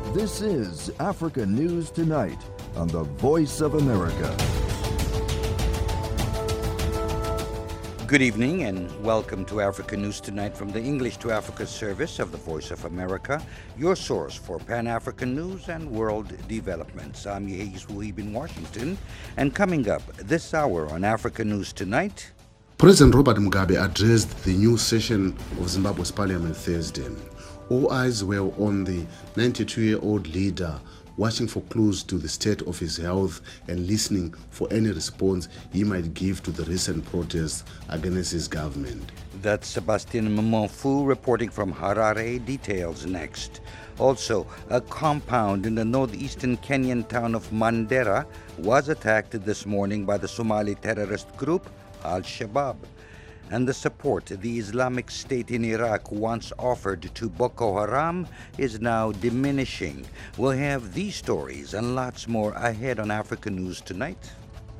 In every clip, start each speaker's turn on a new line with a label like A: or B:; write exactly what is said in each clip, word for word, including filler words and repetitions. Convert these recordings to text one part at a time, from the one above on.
A: This is Africa News Tonight on the Voice of America.
B: Good evening and welcome to Africa News Tonight from the English to Africa service of the Voice of America, your source for Pan-African news and world developments. I'm Yehis Wuhib in Washington, and coming up this hour on Africa News Tonight,
C: President Robert Mugabe addressed the new session of Zimbabwe's parliament Thursday. All eyes were on the ninety-two-year-old leader, watching for clues to the state of his health and listening for any response he might give to the recent protests against his government.
B: That's Sebastian Mmofu reporting from Harare. Details next. Also, a compound in the northeastern Kenyan town of Mandera was attacked this morning by the Somali terrorist group Al-Shabaab. And the support the Islamic State in Iraq once offered to Boko Haram is now diminishing. We'll have these stories and lots more ahead on Africa News Tonight.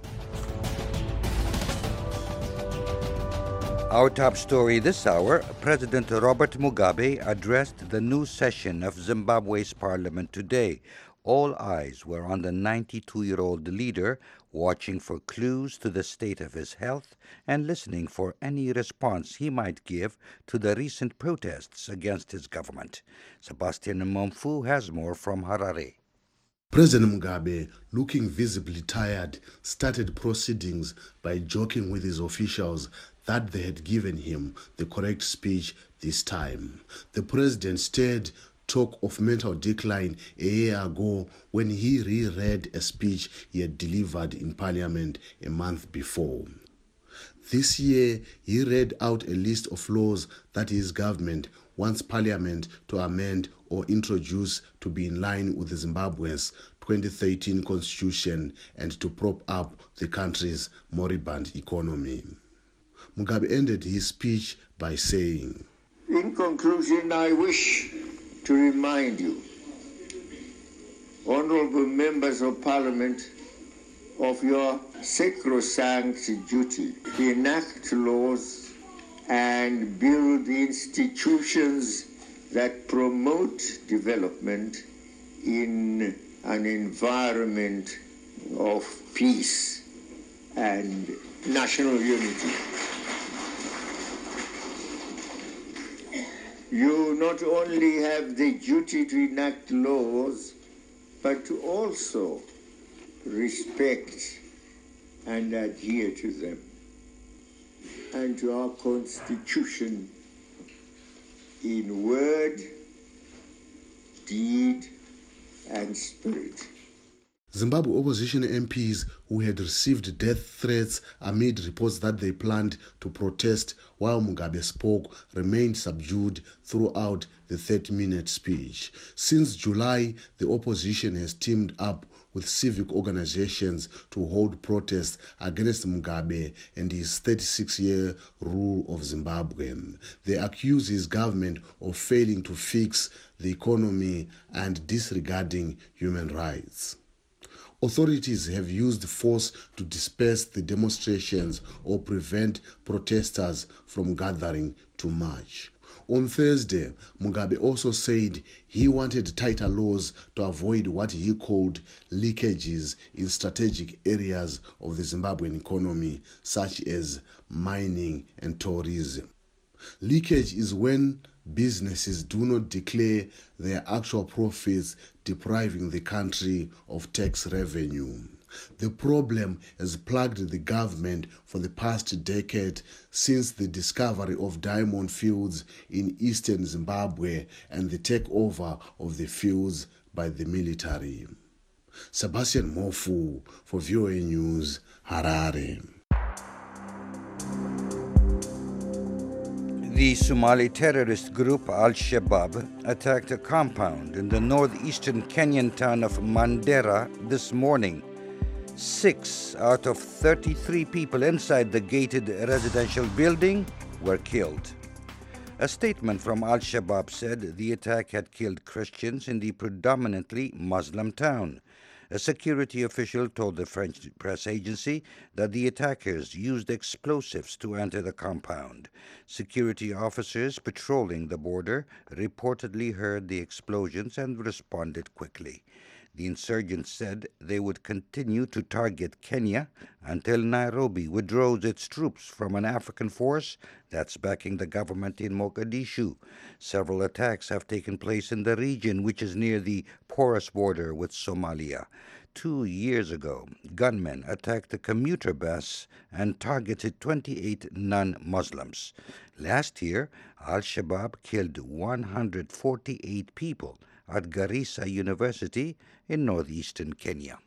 B: Our top story this hour, President Robert Mugabe addressed the new session of Zimbabwe's parliament today. All eyes were on the ninety-two-year-old leader, watching for clues to the state of his health and listening for any response he might give to the recent protests against his government. Sebastian Mmofu has more from Harare.
C: President Mugabe, looking visibly tired, started proceedings by joking with his officials that they had given him the correct speech this time. The president stirred talk of mental decline a year ago when he reread a speech he had delivered in Parliament a month before. This year, he read out a list of laws that his government wants Parliament to amend or introduce to be in line with Zimbabwe's twenty thirteen constitution and to prop up the country's moribund economy. Mugabe ended his speech by saying,
D: "In conclusion, I wish to remind you, honorable members of Parliament, of your sacrosanct duty to enact laws and build institutions that promote development in an environment of peace and national unity. You not only have the duty to enact laws, but to also respect and adhere to them and to our Constitution in word, deed, and spirit."
C: Zimbabwe opposition M Ps who had received death threats amid reports that they planned to protest while Mugabe spoke remained subdued throughout the thirty-minute speech. Since July, the opposition has teamed up with civic organizations to hold protests against Mugabe and his thirty-six-year rule of Zimbabwe. They accuse his government of failing to fix the economy and disregarding human rights. Authorities have used force to disperse the demonstrations or prevent protesters from gathering to march. On Thursday, Mugabe also said he wanted tighter laws to avoid what he called leakages in strategic areas of the Zimbabwean economy, such as mining and tourism. Leakage is when businesses do not declare their actual profits, depriving the country of tax revenue. The problem has plagued the government for the past decade since the discovery of diamond fields in eastern Zimbabwe and the takeover of the fields by the military. Sebastian Mmofu for V O A News, Harare.
B: The Somali terrorist group Al-Shabaab attacked a compound in the northeastern Kenyan town of Mandera this morning. Six out of thirty-three people inside the gated residential building were killed. A statement from Al-Shabaab said the attack had killed Christians in the predominantly Muslim town. A security official told the French press agency that the attackers used explosives to enter the compound. Security officers patrolling the border reportedly heard the explosions and responded quickly. The insurgents said they would continue to target Kenya until Nairobi withdraws its troops from an African force that's backing the government in Mogadishu. Several attacks have taken place in the region, which is near the porous border with Somalia. Two years ago, gunmen attacked a commuter bus and targeted twenty-eight non-Muslims. Last year, Al-Shabaab killed one hundred forty-eight people at Garissa University in northeastern Kenya.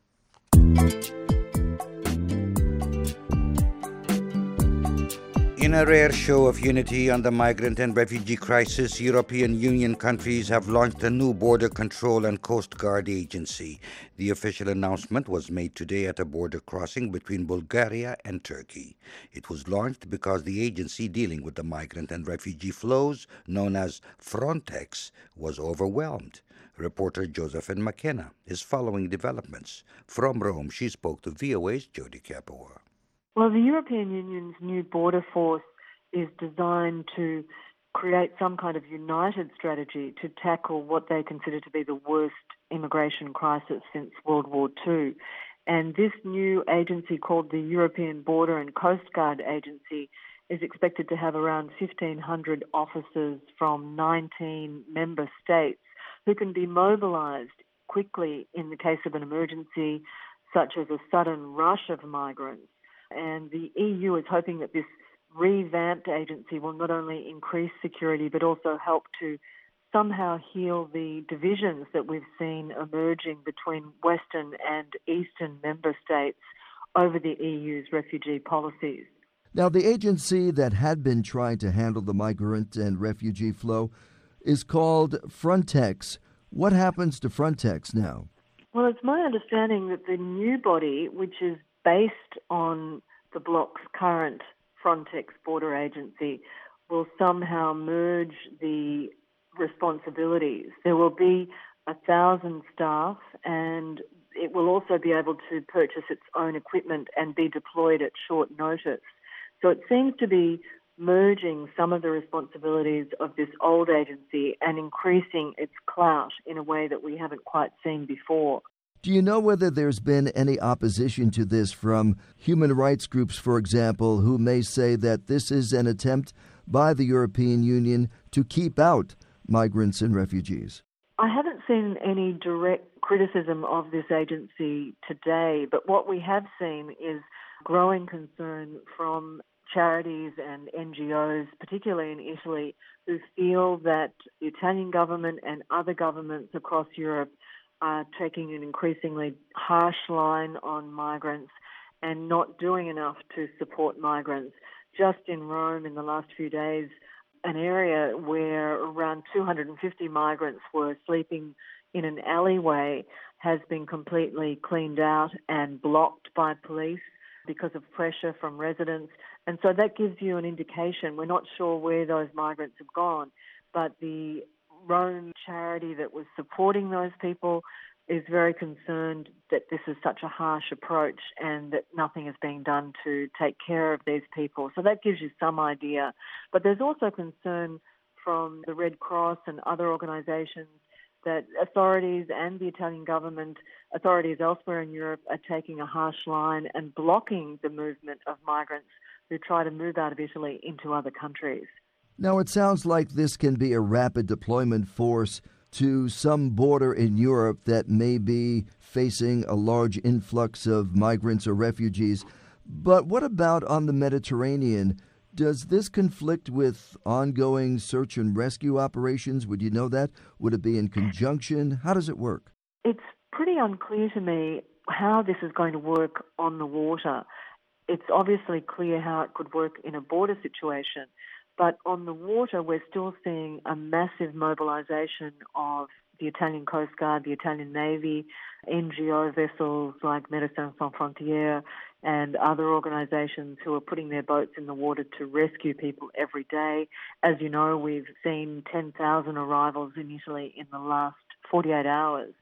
B: In a rare show of unity on the migrant and refugee crisis, European Union countries have launched a new border control and coast guard agency. The official announcement was made today at a border crossing between Bulgaria and Turkey. It was launched because the agency dealing with the migrant and refugee flows, known as Frontex, was overwhelmed. Reporter Josephine McKenna is following developments. From Rome, she spoke to V O A's Jody Kapoor.
E: Well, the European Union's new border force is designed to create some kind of united strategy to tackle what they consider to be the worst immigration crisis since World War Two. And this new agency, called the European Border and Coast Guard Agency, is expected to have around fifteen hundred officers from nineteen member states who can be mobilised quickly in the case of an emergency, such as a sudden rush of migrants. And the E U is hoping that this revamped agency will not only increase security but also help to somehow heal the divisions that we've seen emerging between Western and Eastern member states over the E U's refugee policies.
A: Now, the agency that had been trying to handle the migrant and refugee flow is called Frontex. What happens to Frontex now?
E: Well, it's my understanding that the new body, which is based on the bloc's current Frontex border agency, will somehow merge the responsibilities. There will be a thousand staff, and it will also be able to purchase its own equipment and be deployed at short notice. So it seems to be merging some of the responsibilities of this old agency and increasing its clout in a way that we haven't quite seen before.
A: Do you know whether there's been any opposition to this from human rights groups, for example, who may say that this is an attempt by the European Union to keep out migrants and refugees?
E: I haven't seen any direct criticism of this agency today, but what we have seen is growing concern from charities and N G Os, particularly in Italy, who feel that the Italian government and other governments across Europe are taking an increasingly harsh line on migrants and not doing enough to support migrants. Just in Rome in the last few days, an area where around two hundred fifty migrants were sleeping in an alleyway has been completely cleaned out and blocked by police because of pressure from residents. And so that gives you an indication. We're not sure where those migrants have gone, but the Rome charity that was supporting those people is very concerned that this is such a harsh approach and that nothing is being done to take care of these people. So that gives you some idea. But there's also concern from the Red Cross and other organisations that authorities and the Italian government, authorities elsewhere in Europe, are taking a harsh line and blocking the movement of migrants who try to move out of Italy into other countries.
A: Now, it sounds like this can be a rapid deployment force to some border in Europe that may be facing a large influx of migrants or refugees. But what about on the Mediterranean? Does this conflict with ongoing search and rescue operations? Would you know that? Would it be in conjunction? How does it work?
E: It's pretty unclear to me how this is going to work on the water. It's obviously clear how it could work in a border situation. But on the water, we're still seeing a massive mobilisation of the Italian Coast Guard, the Italian Navy, N G O vessels like Médecins Sans Frontières and other organisations who are putting their boats in the water to rescue people every day. As you know, we've seen ten thousand arrivals in Italy in the last forty-eight hours.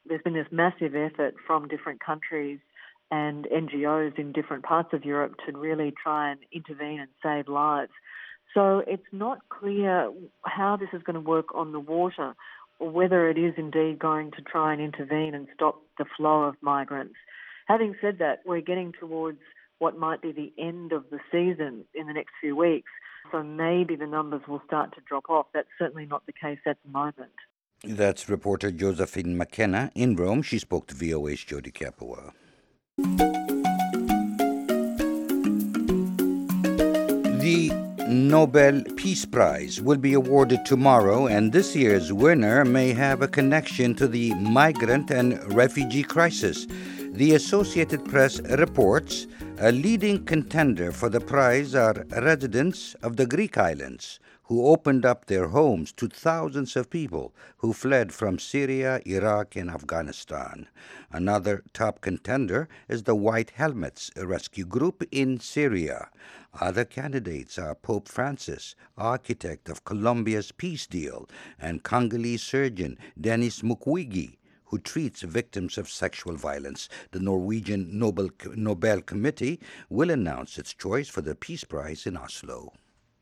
E: there's been this massive effort from different countries and N G Os in different parts of Europe to really try and intervene and save lives. So it's not clear how this is going to work on the water, or whether it is indeed going to try and intervene and stop the flow of migrants. Having said that, we're getting towards what might be the end of the season in the next few weeks, so maybe the numbers will start to drop off. That's certainly not the case at the moment.
B: That's reporter Josephine McKenna in Rome. She spoke to V O A's Jody Capua. The Nobel Peace Prize will be awarded tomorrow, and this year's winner may have a connection to the migrant and refugee crisis. The Associated Press reports a leading contender for the prize are residents of the Greek islands who opened up their homes to thousands of people who fled from Syria, Iraq, and Afghanistan. Another top contender is the White Helmets, a rescue group in Syria. Other candidates are Pope Francis, architect of Colombia's peace deal, and Congolese surgeon Denis Mukwege, who treats victims of sexual violence. The Norwegian Nobel, Nobel Committee will announce its choice for the Peace Prize in Oslo.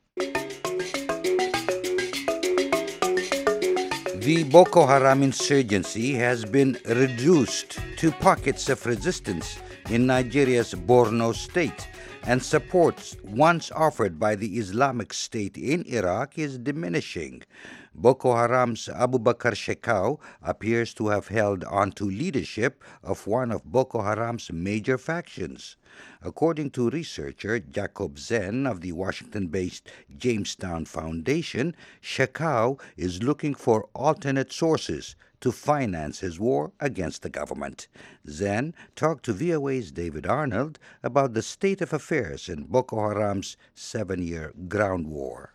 B: The Boko Haram insurgency has been reduced to pockets of resistance in Nigeria's Borno state, and support once offered by the Islamic State in Iraq is diminishing. Boko Haram's Abu Bakr Shekau appears to have held onto leadership of one of Boko Haram's major factions. According to researcher Jacob Zen of the Washington-based Jamestown Foundation, Shekau is looking for alternate sources to finance his war against the government. Zen talked to V O A's David Arnold about the state of affairs in Boko Haram's seven-year ground war.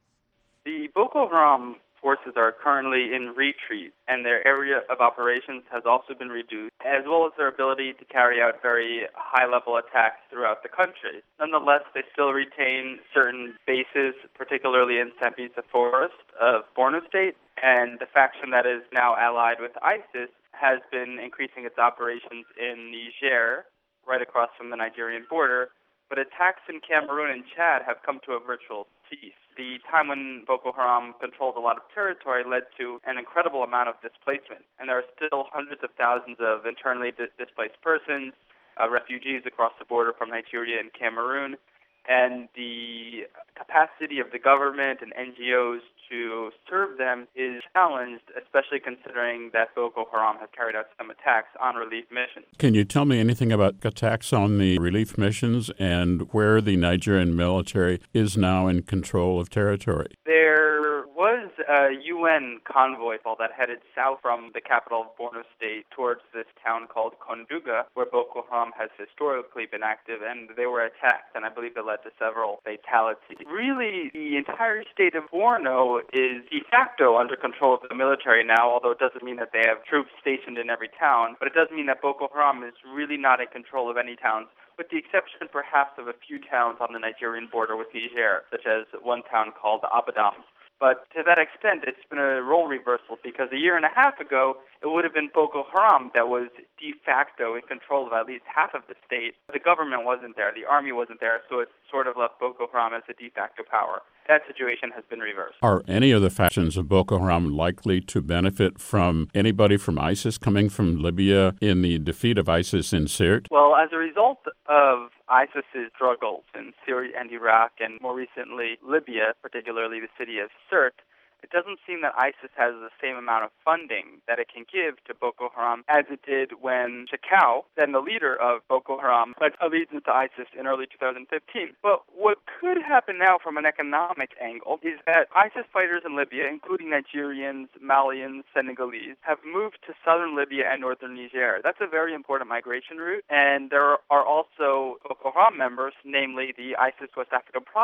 F: The Boko Haram forces are currently in retreat, and their area of operations has also been reduced, as well as their ability to carry out very high-level attacks throughout the country. Nonetheless, they still retain certain bases, particularly in Sambisa Forest of Borno State, and the faction that is now allied with ISIS has been increasing its operations in Niger, right across from the Nigerian border, but attacks in Cameroon and Chad have come to a virtual cease. The time when Boko Haram controlled a lot of territory led to an incredible amount of displacement, and there are still hundreds of thousands of internally di- displaced persons, uh, refugees across the border from Nigeria and Cameroon, and the capacity of the government and N G Os to serve them is challenged, especially considering that Boko Haram has carried out some attacks on relief missions.
G: Can you tell me anything about attacks on the relief missions and where the Nigerian military is now in control of territory?
F: There was a U N convoy that headed south from the capital of Borno State towards this town called Konduga, where Boko Haram has historically been active, and they were attacked, and I believe it led to several fatalities. Really, the entire state of Borno is de facto under control of the military now, although it doesn't mean that they have troops stationed in every town, but it does mean that Boko Haram is really not in control of any towns, with the exception perhaps of a few towns on the Nigerian border with Niger, such as one town called Abadam. But to that extent, it's been a role reversal, because a year and a half ago, it would have been Boko Haram that was de facto in control of at least half of the state. The government wasn't there, the army wasn't there, so it sort of left Boko Haram as a de facto power. That situation has been reversed.
G: Are any of the factions of Boko Haram likely to benefit from anybody from ISIS coming from Libya in the defeat of ISIS in Sirte?
F: Well, as a result of ISIS's struggles in Syria and Iraq, and more recently Libya, particularly the city of Sirte, it doesn't seem that ISIS has the same amount of funding that it can give to Boko Haram as it did when Shekau, then the leader of Boko Haram, pledged allegiance to ISIS in early two thousand fifteen. But what could happen now from an economic angle is that ISIS fighters in Libya, including Nigerians, Malians, Senegalese, have moved to southern Libya and northern Niger. That's a very important migration route, and there are also Boko Haram members, namely the ISIS West African province,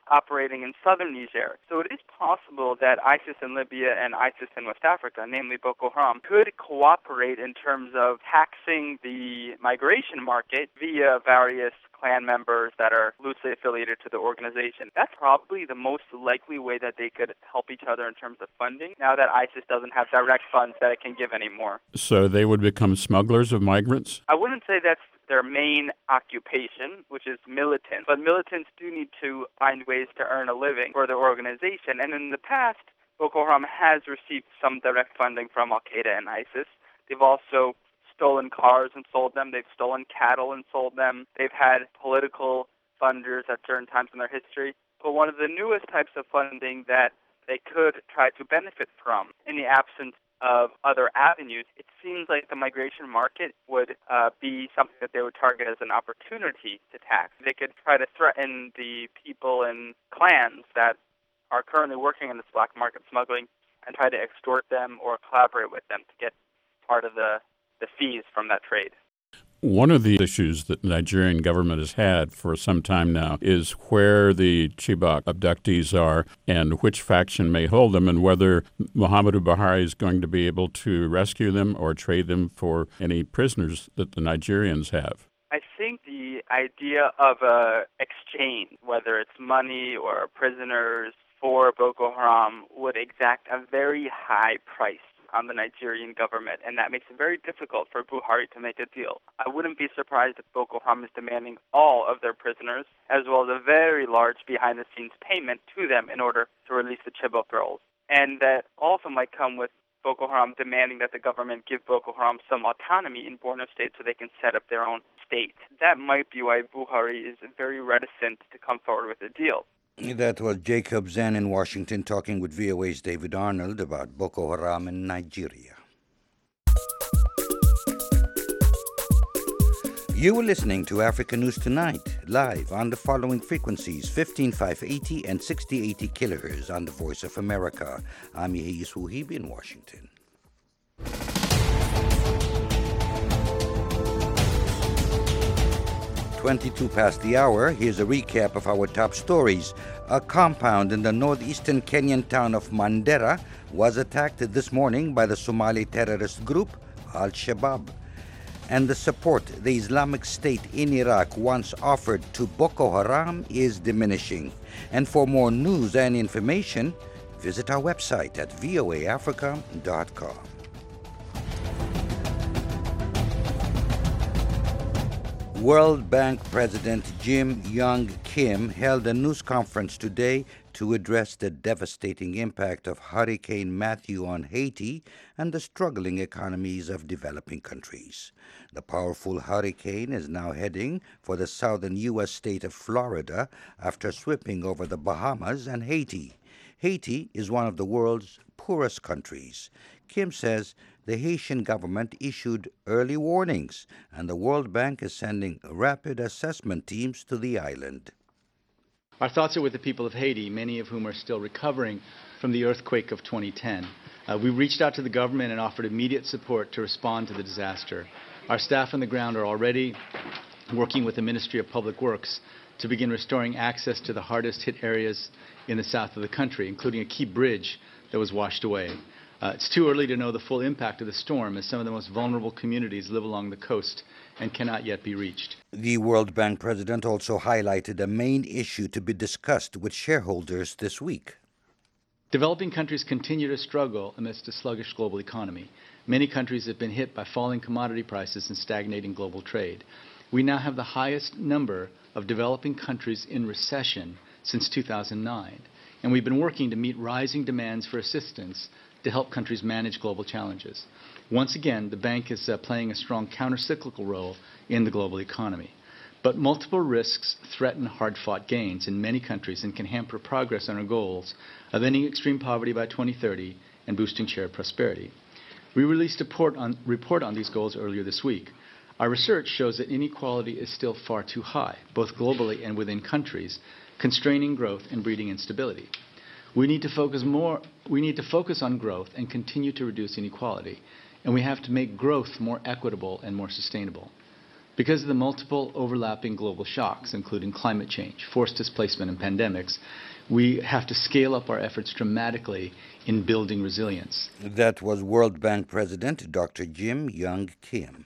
F: operating in southern Niger. So it is possible that ISIS in Libya and ISIS in West Africa, namely Boko Haram, could cooperate in terms of taxing the migration market via various clan members that are loosely affiliated to the organization. That's probably the most likely way that they could help each other in terms of funding, now that ISIS doesn't have direct funds that it can give anymore.
G: So they would become smugglers of migrants?
F: I wouldn't say that's their main occupation, which is militant, but militants do need to find ways to earn a living for their organization. And in the past, Boko Haram has received some direct funding from Al-Qaeda and ISIS. They've also stolen cars and sold them. They've stolen cattle and sold them. They've had political funders at certain times in their history. But one of the newest types of funding that they could try to benefit from in the absence of other avenues, it seems like the migration market would uh, be something that they would target as an opportunity to tax. They could try to threaten the people and clans that are currently working in this black market smuggling and try to extort them or collaborate with them to get part of the the fees from that trade.
G: One of the issues that the Nigerian government has had for some time now is where the Chibok abductees are and which faction may hold them, and whether Muhammadu Buhari is going to be able to rescue them or trade them for any prisoners that the Nigerians have.
F: I think the idea of a exchange, whether it's money or prisoners for Boko Haram, would exact a very high price on the Nigerian government, and that makes it very difficult for Buhari to make a deal. I wouldn't be surprised if Boko Haram is demanding all of their prisoners, as well as a very large behind-the-scenes payment to them in order to release the Chibok girls. And that also might come with Boko Haram demanding that the government give Boko Haram some autonomy in Borno State so they can set up their own state. That might be why Buhari is very reticent to come forward with a deal.
B: That was Jacob Zen in Washington talking with V O A's David Arnold about Boko Haram in Nigeria. You were listening to Africa News Tonight, live on the following frequencies, fifteen five eighty and sixty eighty kilohertz on the Voice of America. I'm Yehia Suhibi in Washington. twenty-two past the hour, here's a recap of our top stories. A compound in the northeastern Kenyan town of Mandera was attacked this morning by the Somali terrorist group Al-Shabaab. And the support the Islamic State in Iraq once offered to Boko Haram is diminishing. And for more news and information, visit our website at voa africa dot com. World Bank President Jim Young Kim held a news conference today to address the devastating impact of Hurricane Matthew on Haiti and the struggling economies of developing countries. The powerful hurricane is now heading for the southern U S state of Florida after sweeping over the Bahamas and Haiti. Haiti is one of the world's poorest countries. Kim says the Haitian government issued early warnings, and the World Bank is sending rapid assessment teams to the island.
H: Our thoughts are with the people of Haiti, many of whom are still recovering from the earthquake of twenty ten. Uh, we reached out to the government and offered immediate support to respond to the disaster. Our staff on the ground are already working with the Ministry of Public Works to begin restoring access to the hardest hit areas in the south of the country, including a key bridge that was washed away. Uh, it's too early to know the full impact of the storm, as some of the most vulnerable communities live along the coast and cannot yet be reached.
B: The World Bank president also highlighted a main issue to be discussed with shareholders this week.
H: Developing countries continue to struggle amidst a sluggish global economy. Many countries have been hit by falling commodity prices and stagnating global trade. We now have the highest number of developing countries in recession since two thousand nine, and we've been working to meet rising demands for assistance to help countries manage global challenges. Once again, the bank is uh, playing a strong counter-cyclical role in the global economy. But multiple risks threaten hard-fought gains in many countries and can hamper progress on our goals of ending extreme poverty by twenty thirty and boosting shared prosperity. We released a report on, report on these goals earlier this week. Our research shows that inequality is still far too high, both globally and within countries, constraining growth and breeding instability. We need to focus more, we need to focus on growth and continue to reduce inequality, and we have to make growth more equitable and more sustainable. Because of the multiple overlapping global shocks, including climate change, forced displacement, and pandemics, we have to scale up our efforts dramatically in building resilience.
B: That was World Bank President Doctor Jim Young Kim.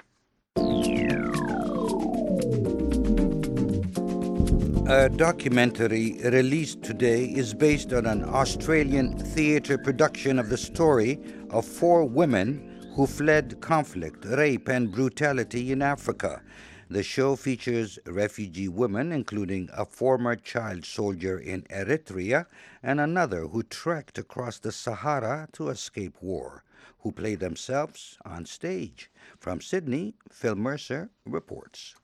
B: A documentary released today is based on an Australian theatre production of the story of four women who fled conflict, rape, and brutality in Africa. The show features refugee women, including a former child soldier in Eritrea and another who trekked across the Sahara to escape war, who play themselves on stage. From Sydney, Phil Mercer reports.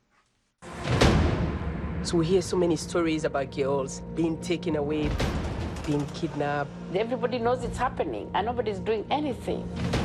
I: So we hear so many stories about girls being taken away, being kidnapped.
J: Everybody knows it's happening and nobody's doing anything.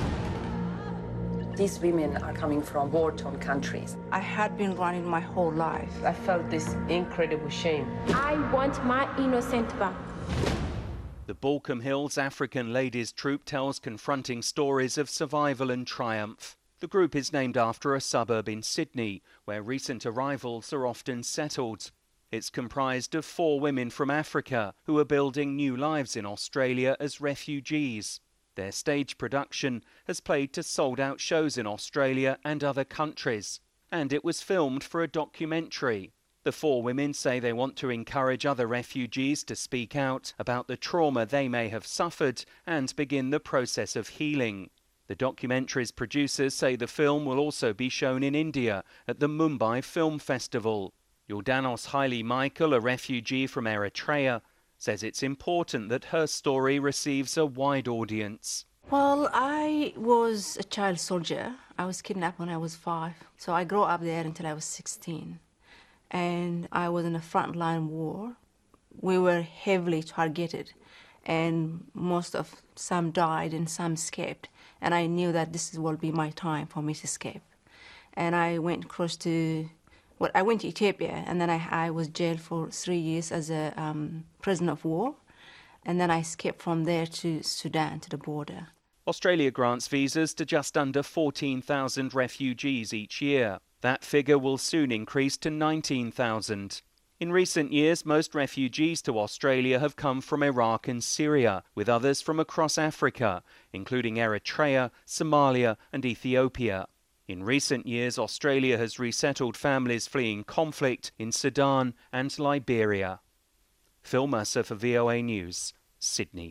K: These women are coming from war-torn countries.
L: I had been running my whole life.
I: I felt this incredible shame.
M: I want my innocent back.
N: The Balcombe Hills African Ladies Troupe tells confronting stories of survival and triumph. The group is named after a suburb in Sydney, where recent arrivals are often settled. It's comprised of four women from Africa who are building new lives in Australia as refugees. Their stage production has played to sold-out shows in Australia and other countries, and it was filmed for a documentary. The four women say they want to encourage other refugees to speak out about the trauma they may have suffered and begin the process of healing. The documentary's producers say the film will also be shown in India at the Mumbai Film Festival. Yordanos Haile Michael, a refugee from Eritrea, says it's important that her story receives a wide audience.
L: Well, I was a child soldier. I was kidnapped when I was five. So I grew up there until I was sixteen. And I was in a frontline war. We were heavily targeted, and most of some died and some escaped. And I knew that this will be my time for me to escape. And I went across to Well, I went to Ethiopia, and then I, I was jailed for three years as a um, prisoner of war, and then I escaped from there to Sudan, to the border.
N: Australia grants visas to just under fourteen thousand refugees each year. That figure will soon increase to nineteen thousand. In recent years, most refugees to Australia have come from Iraq and Syria, with others from across Africa, including Eritrea, Somalia, and Ethiopia. In recent years, Australia has resettled families fleeing conflict in Sudan and Liberia. Phil Mercer for V O A News, Sydney.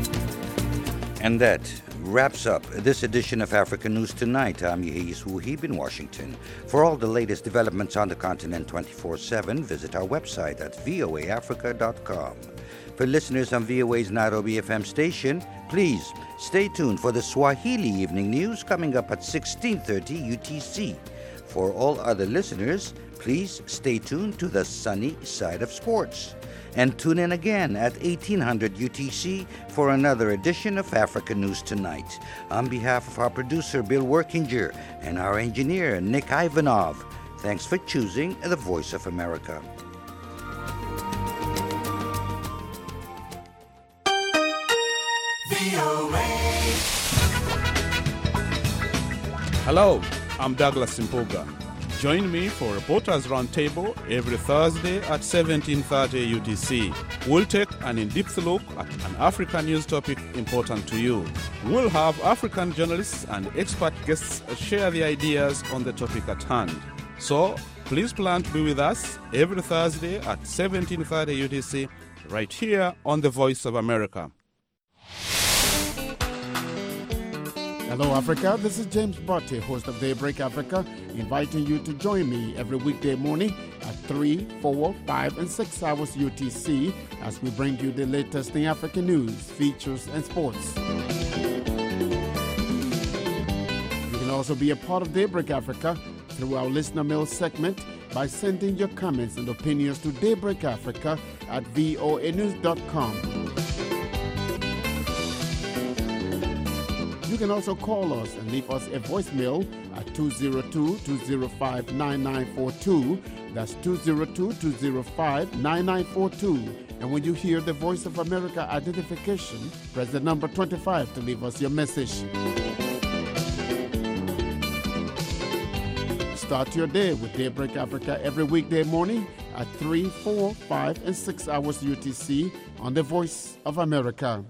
B: And that wraps up this edition of Africa News Tonight. I'm Yehis Wuhib in Washington. For all the latest developments on the continent twenty-four seven, visit our website at voa africa dot com. For listeners on V O A's Nairobi F M station, please stay tuned for the Swahili Evening News coming up at sixteen thirty U T C. For all other listeners, please stay tuned to the sunny side of sports. And tune in again at eighteen hundred U T C for another edition of Africa News Tonight. On behalf of our producer, Bill Workinger, and our engineer, Nick Ivanov, thanks for choosing the Voice of America.
O: Hello, I'm Douglas Simpoga. Join me for Reporters Roundtable every Thursday at seventeen thirty U T C. We'll take an in-depth look at an African news topic important to you. We'll have African journalists and expert guests share their ideas on the topic at hand. So, please plan to be with us every Thursday at seventeen thirty U T C, right here on The Voice of America.
P: Hello, Africa. This is James Botte, host of Daybreak Africa, inviting you to join me every weekday morning at three, four, five, and six hours U T C as we bring you the latest in African news, features, and sports. You can also be a part of Daybreak Africa through our listener mail segment by sending your comments and opinions to Daybreak Africa at voa news dot com. You can also call us and leave us a voicemail at two oh two, two oh five, nine nine four two. That's two oh two, two oh five, nine nine four two. And when you hear the Voice of America identification, press the number twenty-five to leave us your message. Start your day with Daybreak Africa every weekday morning at three, four, five, and six hours U T C on the Voice of America.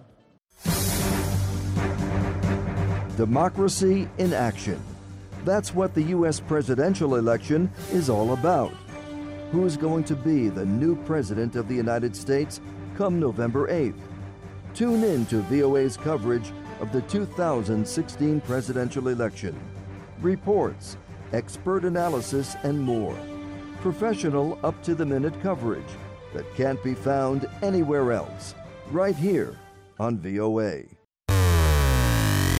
A: Democracy in action. That's what the U S presidential election is all about. Who's going to be the new president of the United States come November eighth? Tune in to V O A's coverage of the two thousand sixteen presidential election. Reports, expert analysis, and more. Professional, up-to-the-minute coverage that can't be found anywhere else. Right here on V O A.